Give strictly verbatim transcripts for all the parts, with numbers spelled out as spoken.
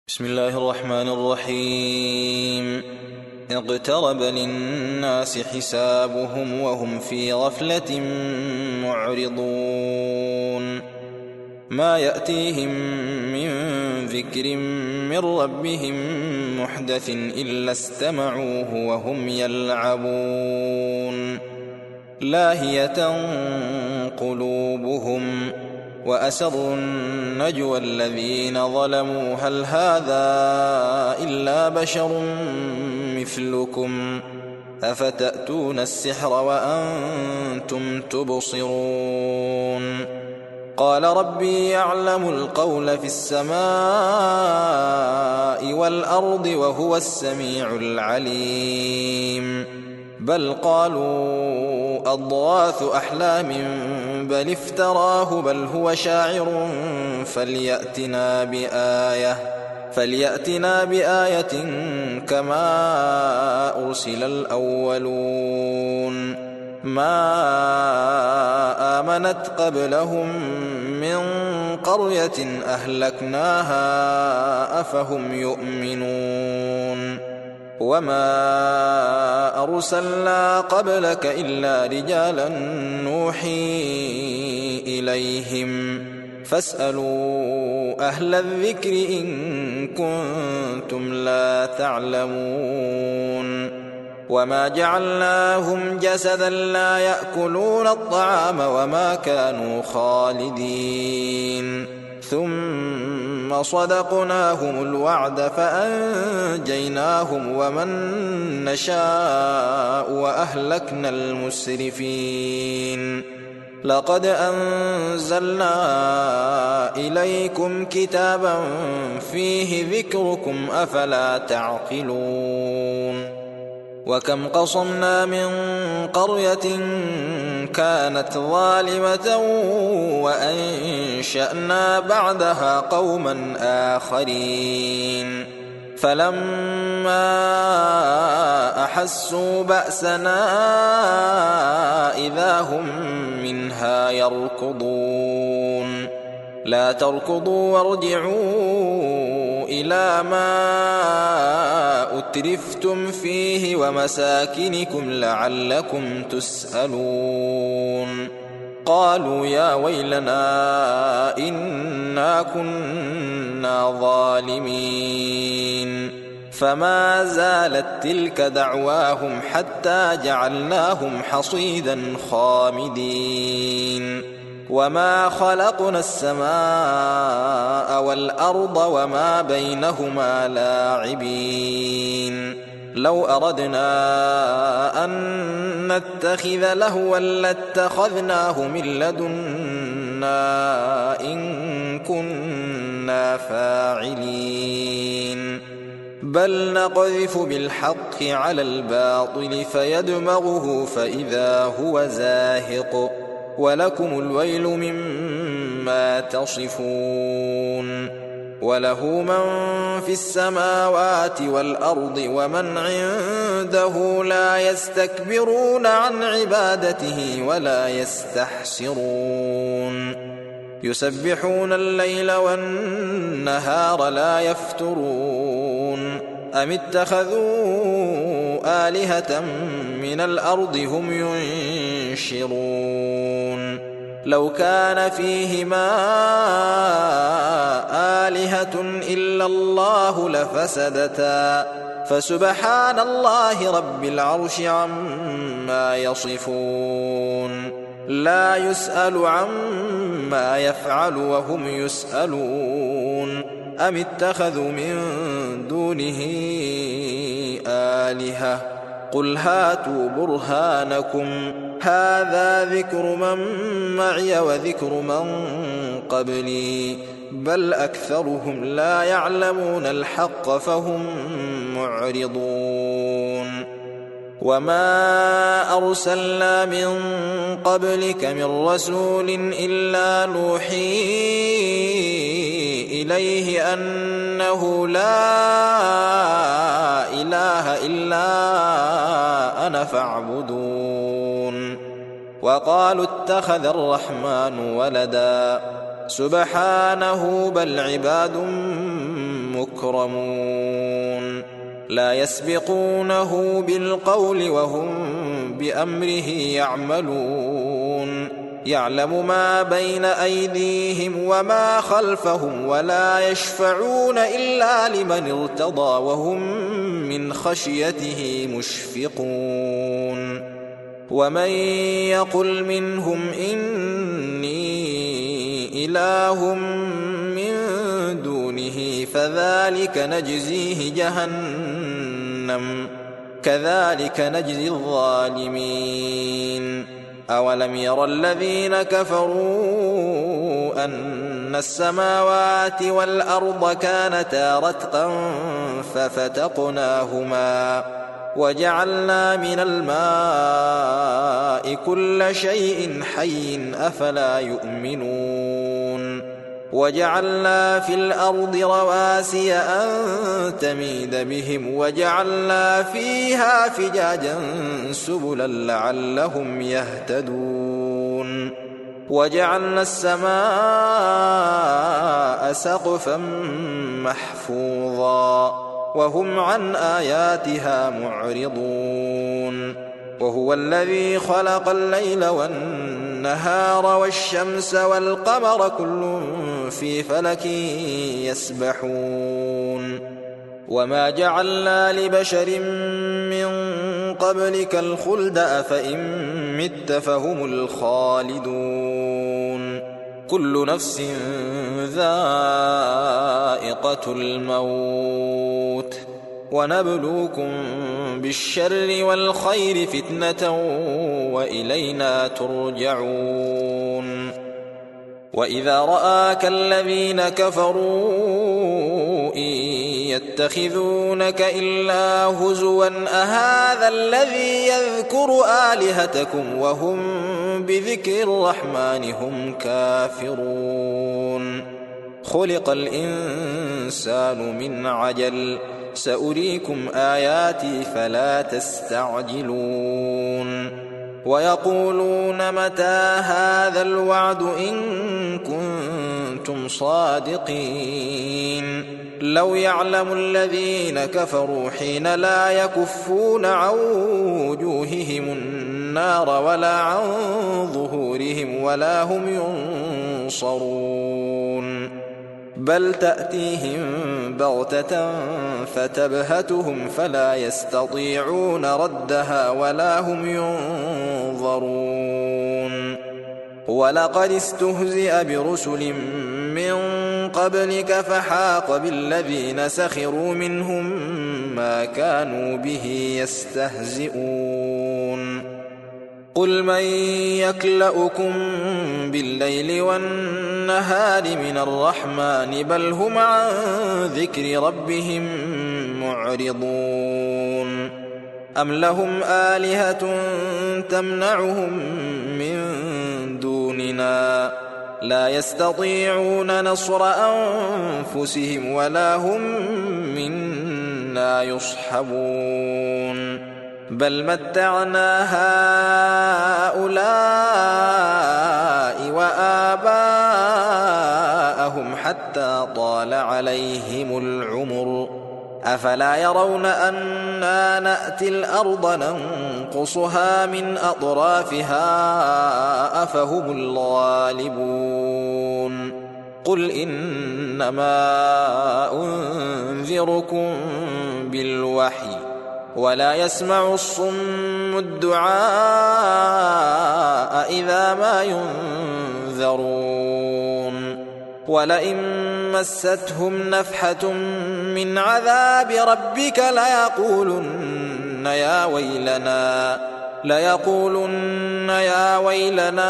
بسم الله الرحمن الرحيم. اقترب للناس حسابهم وهم في غفلة معرضون ما يأتيهم من ذكر من ربهم محدث إلا استمعوه وهم يلعبون لاهية قلوبهم وأسروا النجوى الذين ظلموا هل هذا إلا بشر مثلكم أفتأتون السحر وأنتم تبصرون قال ربي يعلم القول في السماء والأرض وهو السميع العليم بل قالوا أضغاث أحلام بل افتراه بل هو شاعر فليأتنا بآية فليأتنا بآية كما أرسل الأولون ما آمنت قبلهم من قرية أهلكناها أفهم يؤمنون وما أرسلنا قبلك إلا رجالا نوحي إليهم فاسألوا أهل الذكر إن كنتم لا تعلمون وما جعلناهم جسدا لا يأكلون الطعام وما كانوا خالدين ثم صدقناهم الوعد فأنجيناهم ومن نشاء وأهلكنا المسرفين لقد أنزلنا إليكم كتابا فيه ذكركم أفلا تعقلون وكم قصمنا من قرية كانت ظالمة وأنشأنا بعدها قوما آخرين فلما أحسوا بأسنا إذا هم منها يركضون لا تركضوا وارجعوا إلى ما أترفتم فيه ومساكنكم لعلكم تسألون قالوا يا ويلنا إنا كنا ظالمين فما زالت تلك دعواهم حتى جعلناهم حصيدا خامدين وما خلقنا السماء والأرض وما بينهما لاعبين لو أردنا أن نتخذ لهوا لاتخذناه من لدنا إن كنا فاعلين بل نقذف بالحق على الباطل فيدمغه فإذا هو زاهق ولكم الويل مما تصفون وله من في السماوات والأرض ومن عنده لا يستكبرون عن عبادته ولا يستحسرون يسبحون الليل والنهار لا يفترون أم اتخذوا آلهة من الأرض هم ينشرون لو كان فيهما آلهة إلا الله لفسدتا فسبحان الله رب العرش عما يصفون لا يسأل عما يفعل وهم يسألون أم اتخذوا من دونه آلهة قل هاتوا برهانكم هذا ذكر من معي وذكر من قبلي بل أكثرهم لا يعلمون الحق فهم معرضون وما أرسلنا من قبلك من رسول إلا نوحي إليه أنه لا إله إلا أنا فاعبدون وقالوا اتخذ الرحمن ولدا سبحانه بل عباد مكرمون لا يسبقونه بالقول وهم بأمره يعملون يعلم ما بين أيديهم وما خلفهم ولا يشفعون إلا لمن ارتضى وهم من خشيته مشفقون ومن يقل منهم إني إله من دونه فذلك نجزيه جهنم كذلك نجزي الظالمين أولم ير الذين كفروا أن السماوات والأرض كانتا رتقا ففتقناهما وجعلنا من الماء كل شيء حي أفلا يؤمنون وجعلنا في الأرض رواسي أن تميد بهم وجعلنا فيها فجاجا سبلا لعلهم يهتدون وجعلنا السماء سقفا محفوظا وهم عن آياتها معرضون وهو الذي خلق الليل والنهار والشمس والقمر كل في فلك يسبحون وما جعلنا لبشر من قبلك الخلد أفإن مت فهم الخالدون كل نفس ذائقة الموت ونبلوكم بالشر والخير فتنة وإلينا ترجعون وإذا رآك الذين كفروا إن يتخذونك إلا هزوا أهذا الذي يذكر آلهتكم وهم بذكر الرحمن هم كافرون خلق الإنسان من عجل سأريكم آياتي فلا تستعجلون ويقولون متى هذا الوعد إن كنتم صادقين لو يعلم الذين كفروا حين لا يكفون عن وجوههم النار ولا عن ظهورهم ولا هم ينصرون بل تأتيهم بغتة فتبهتهم فلا يستطيعون ردها ولا هم ينظرون ولقد استهزئ برسل من قبلك فحاق بالذين سخروا منهم ما كانوا به يستهزئون قل من يكلؤكم بالليل والنهار من الرحمن بل هم عن ذكر ربهم معرضون أم لهم آلهة تمنعهم من دوننا لا يستطيعون نصر أنفسهم ولا هم منا يصحبون بل متعنا هؤلاء وآباءهم حتى طال عليهم العمر أفلا يرون أنا نأتي الأرض ننقصها من أطرافها أفهم الغالبون قل إنما أنذركم بالوحي ولا يسمع الصم الدعاء إذا ما ينذرون ولئن مستهم نفحة من عذاب ربك ليقولن يا ويلنا ليقولن يا ويلنا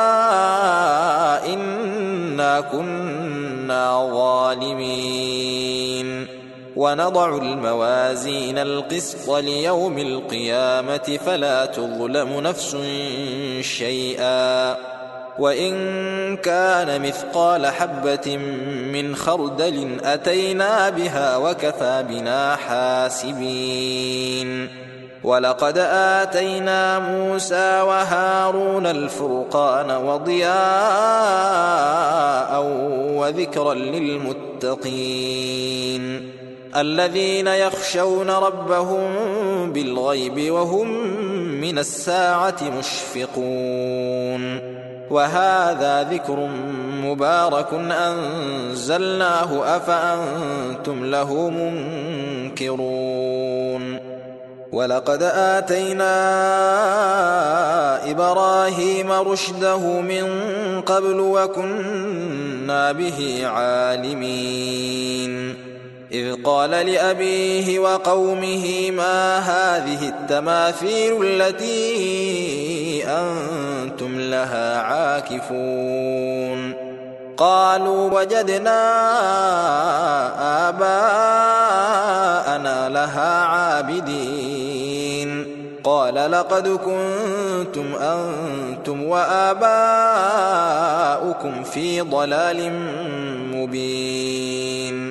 إنا كنا ظالمين ونضع الموازين القسط ليوم القيامة فلا تظلم نفس شيئا وإن كان مثقال حبة من خردل أتينا بها وكفى بنا حاسبين ولقد آتينا موسى وهارون الفرقان وضياء وذكرا للمتقين الذين يخشون ربهم بالغيب وهم من الساعة مشفقون وهذا ذكر مبارك أنزلناه أفأنتم له منكرون ولقد آتينا إبراهيم رشده من قبل وكنا به عالمين إذ قال لأبيه وقومه ما هذه التماثيل التي أنتم لها عاكفون قالوا وجدنا آباءنا لها عابدين قال لقد كنتم أنتم وآباؤكم في ضلال مبين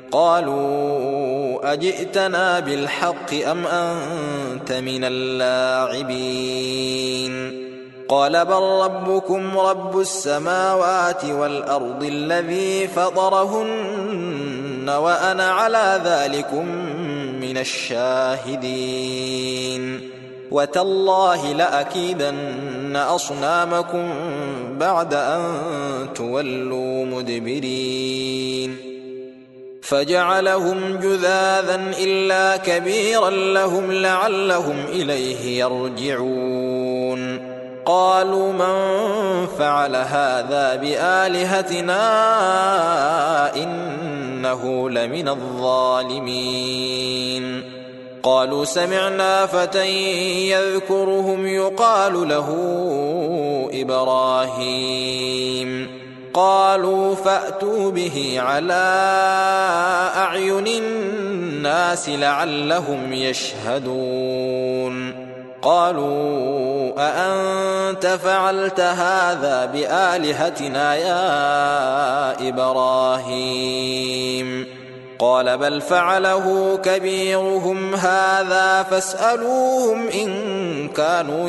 قالوا أجئتنا بالحق أم أنت من اللاعبين قال بل ربكم رب السماوات والأرض الذي فطرهن وأنا على ذلكم من الشاهدين وتالله لأكيدن أصنامكم بعد أن تولوا مدبرين فجعلهم جذاذا إلا كبيرا لهم لعلهم إليه يرجعون قالوا من فعل هذا بآلهتنا إنه لمن الظالمين قالوا سمعنا فتى يذكرهم يقال له إبراهيم قالوا فأتوا به على أعين الناس لعلهم يشهدون قالوا أأنت فعلت هذا بآلهتنا يا إبراهيم قال بل فعله كبيرهم هذا فاسألوهم إن كانوا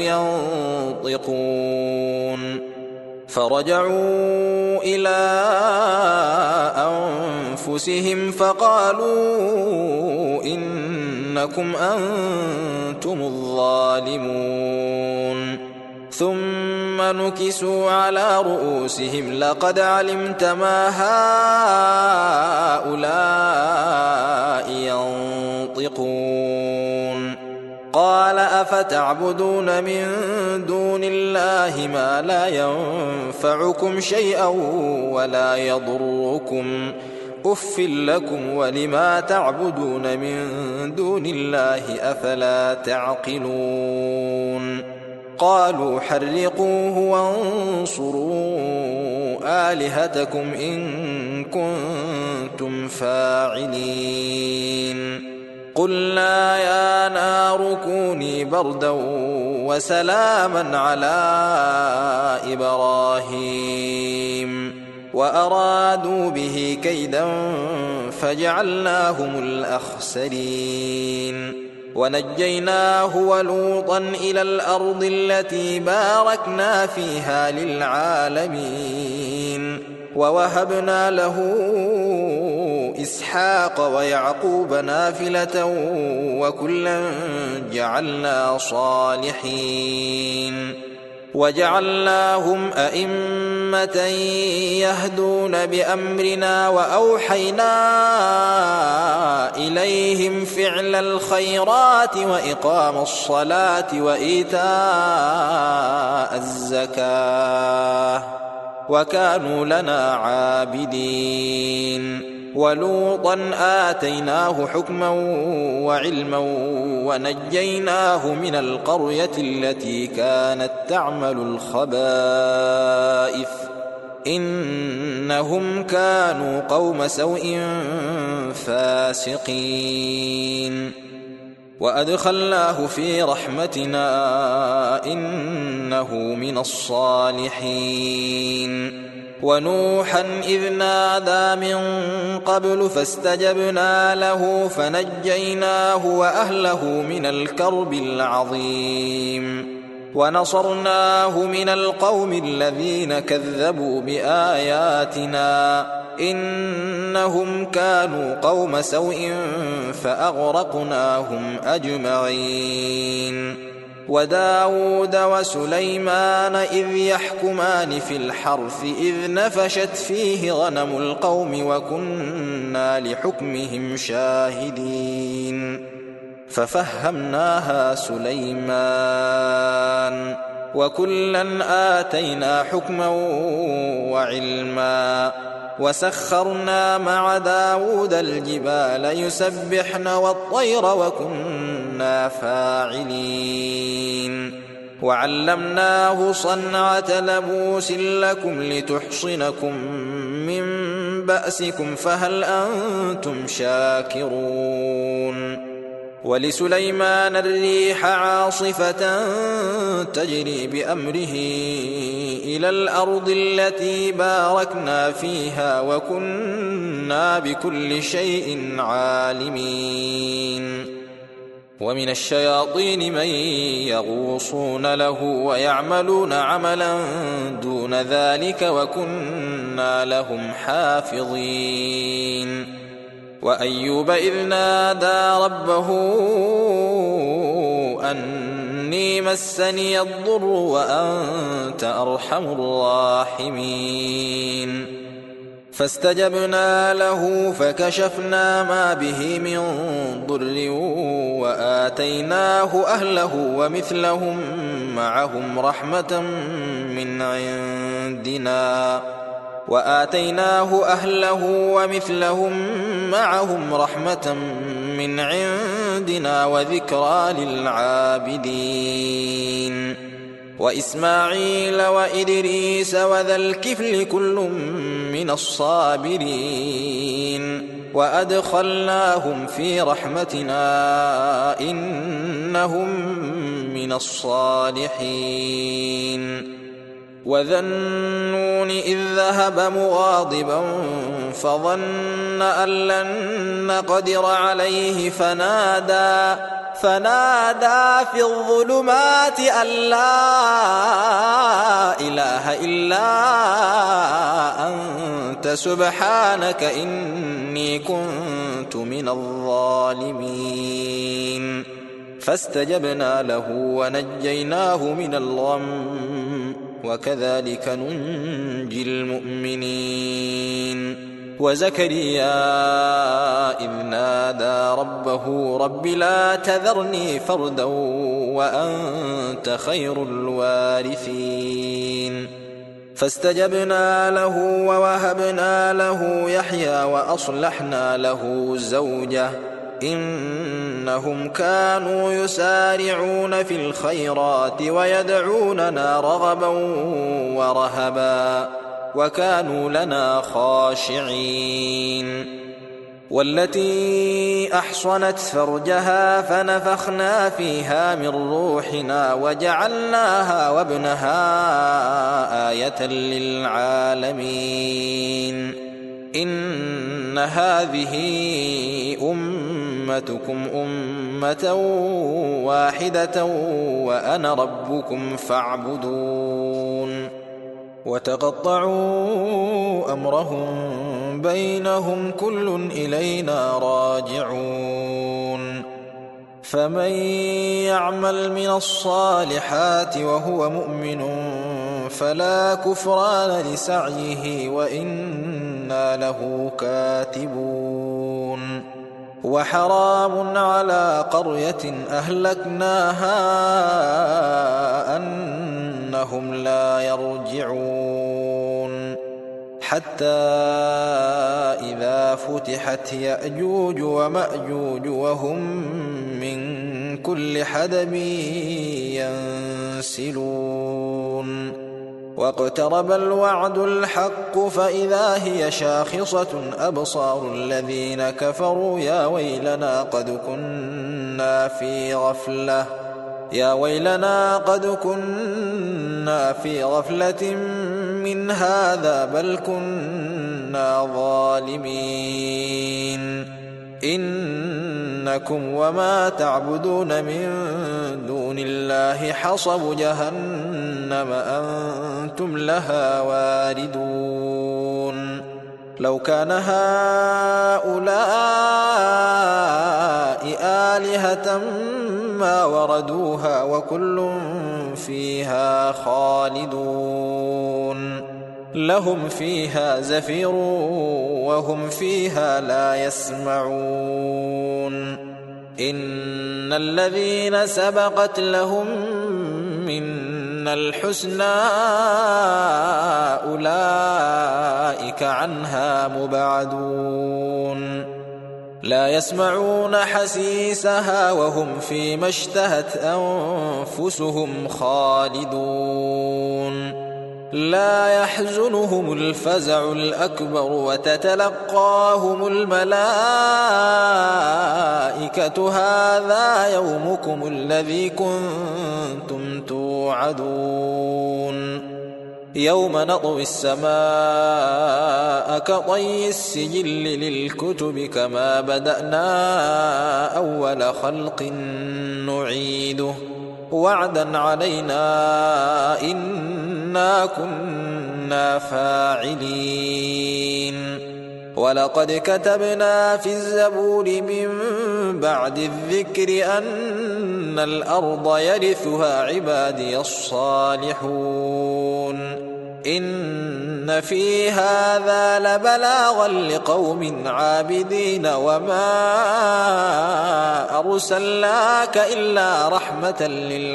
ينطقون فرجعوا إلى أنفسهم فقالوا إنكم أنتم الظالمون ثم نكسوا على رؤوسهم لقد علمت ما هؤلاء ينطقون قال أفتعبدون من دون الله ما لا ينفعكم شيئا ولا يضركم أف لكم ولما تعبدون من دون الله أفلا تعقلون قالوا حرقوه وانصروا آلهتكم إن كنتم فاعلين قلنا يا نار كوني بردا وسلاما على إبراهيم وأرادوا به كيدا فجعلناهم الأخسرين ونجيناه ولوطا إلى الأرض التي باركنا فيها للعالمين ووهبنا له إسحاق ويعقوب نافلة وكلا جعلنا صالحين وجعلناهم أئمة يهدون بأمرنا وأوحينا إليهم فعل الخيرات وإقام الصلاة وإيتاء الزكاة وكانوا لنا عابدين ولوطا آتيناه حكما وعلما ونجيناه من القرية التي كانت تعمل الخبائث إنهم كانوا قوم سوء فاسقين وأدخلناه في رحمتنا إنه من الصالحين. ونوحا إذ نادى من قبل فاستجبنا له فنجيناه وأهله من الكرب العظيم ونصرناه من القوم الذين كذبوا بآياتنا إنهم كانوا قوم سوء فأغرقناهم أجمعين. وداود وسليمان إذ يحكمان في الحرث إذ نفشت فيه غنم القوم وكنا لحكمهم شاهدين ففهمناها سليمان وكلا آتينا حكما وعلما وسخرنا مع داود الجبال يسبحن والطير وكنا فاعلين وعلمناه صنعة لبوس لكم لتحصنكم من بأسكم فهل أنتم شاكرون. ولسليمان الريح عاصفة تجري بأمره إلى الأرض التي باركنا فيها وكنا بكل شيء عالمين. ومن الشياطين من يغوصون له ويعملون عملا دون ذلك وكنا لهم حافظين. وأيوب إذ نادى ربه أني مسني الضر وأنت أرحم الراحمين فاستجبنا له فكشفنا ما به من ضر وآتيناه أهله ومثلهم معهم رحمة من عندنا وآتيناه أهله ومثلهم معهم رحمة من عندنا وذكرى للعابدين. وإسماعيل وإدريس وذا الكفل كل من الصابرين وأدخلناهم في رحمتنا إنهم من الصالحين. وذا النون إذ ذهب مغاضبا فظن أن لن نقدر عليه فنادى فنادى في الظلمات أن لا إله إلا أنت سبحانك إني كنت من الظالمين فاستجبنا له ونجيناه من الغم وكذلك ننجي المؤمنين. وزكريا إذ نادى ربه رب لا تذرني فردا وأنت خير الوارثين فاستجبنا له ووهبنا له يحيى وأصلحنا له زوجه إنهم كانوا يسارعون في الخيرات ويدعوننا رغبا ورهبا وكانوا لنا خاشعين. والتي أحصنت فرجها فنفخنا فيها من روحنا وجعلناها وابنها آية للعالمين. إن هذه أمتكم أمة واحدة وأنا ربكم فاعبدون. وتقطعوا أمرهم بينهم كل إلينا راجعون. فمن يعمل من الصالحات وهو مؤمن فلا كفران لسعيه وإنا له كاتبون. وحرام على قرية أهلكناها أنهم لا يرجعون حتى إذا فتحت يأجوج ومأجوج وهم من كل حدب ينسلون. واقترب الوعد الحق فإذا هي شاخصة أبصار الذين كفروا يا ويلنا قد كنا في غفلة يا ويلنا قد كنا في غفلة من هذا بل كنا ظالمين إنكم وما تعبدون من دون الله حصب جهنم أنتم لها واردون لو كان هؤلاء آلهة ما وردوها وكل فيها خالدون لهم فيها زفير وهم فيها لا يسمعون إن الذين سبقت لهم منا الحسنى أولئك عنها مبعدون لا يسمعون حسيسها وهم فيما اشتهت أنفسهم خالدون لا يحزنهم الفزع الأكبر وتتلقاهم الملائكة هذا يومكم الذي كنتم توعدون يوم نطوي السماء كطي السجل للكتب كما بدأنا أول خلق نعيده وعدا علينا إنا كنا فاعلين ولقد كتبنا في الزبور من بعد الذكر أن الأرض يرثها عبادي الصالحون إن في هذا لبلاغا لقوم عابدين وما أرسلناك إلا رحمة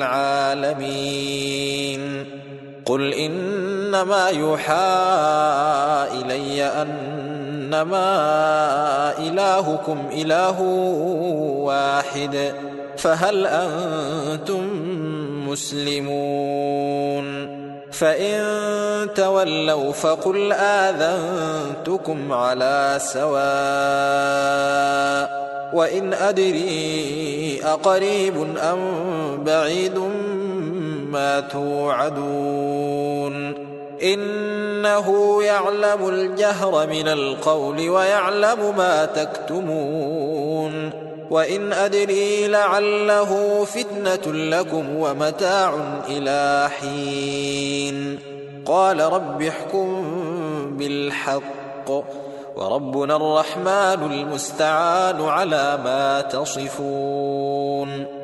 للعالمين قل إنما يوحى إلي أنما إلهكم إله واحد فهل أنتم مسلمون فإن تولوا فقل آذنتكم على سواء وإن أدري أقريب أم بعيد ما توعدون إنه يعلم الجهر من القول ويعلم ما تكتمون وإن أدري لعله فتنة لكم ومتاع إلى حين قال رب احكم بالحق وربنا الرحمن المستعان على ما تصفون